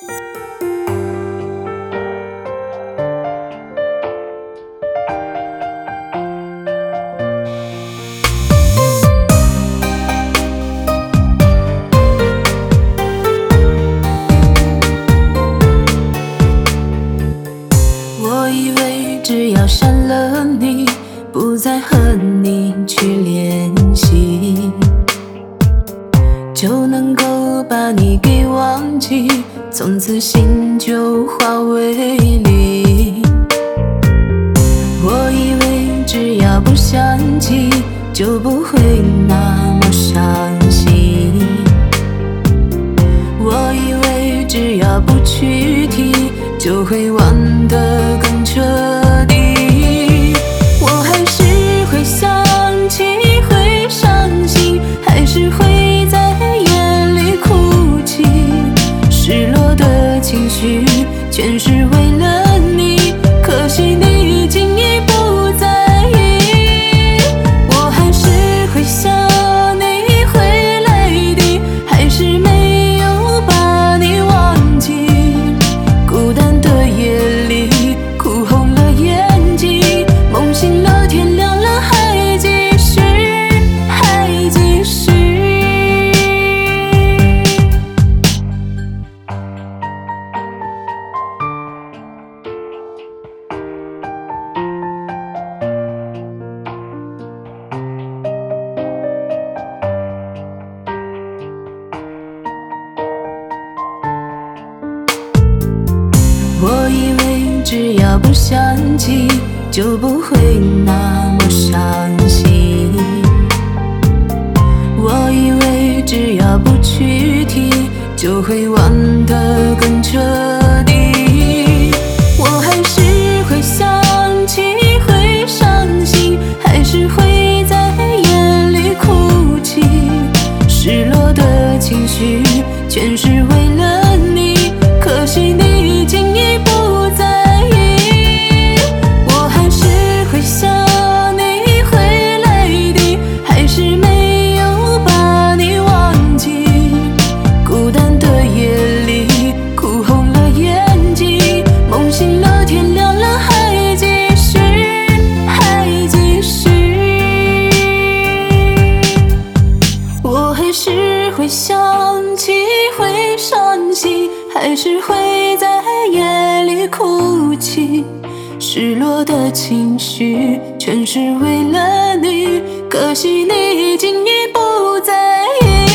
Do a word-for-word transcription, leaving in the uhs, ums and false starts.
我以为只要删了你，不再和你去联系，就能够把你给忘记，从此心就化为零。我以为只要不想起，就不会那么伤心。我以为只要不去提，就会忘得更彻底。我还是会想起，会伤心，还是会在夜里哭泣。失落的情绪全是为了你，可惜你竟已不在意。我还是会想你，会泪滴，还是没有把你忘记。孤单的夜里，哭红了眼睛，梦醒了，天亮了，还继续，还继续。我以为只要不想起，就不会那么伤心。我以为只要不去提，就会忘得更彻底。我还是会想起，会伤心，还是会在夜里哭泣。失落的情绪全是为了你，可惜你竟已不在意。我还是会想你，会泪滴，还是没有把你忘记。孤单的夜里，哭红了眼睛，梦醒了，天亮了，还继续，还继续。我还是会想起，会伤心，还是会在夜里哭泣。失落的情绪全是为了你，可惜你竟已不在意。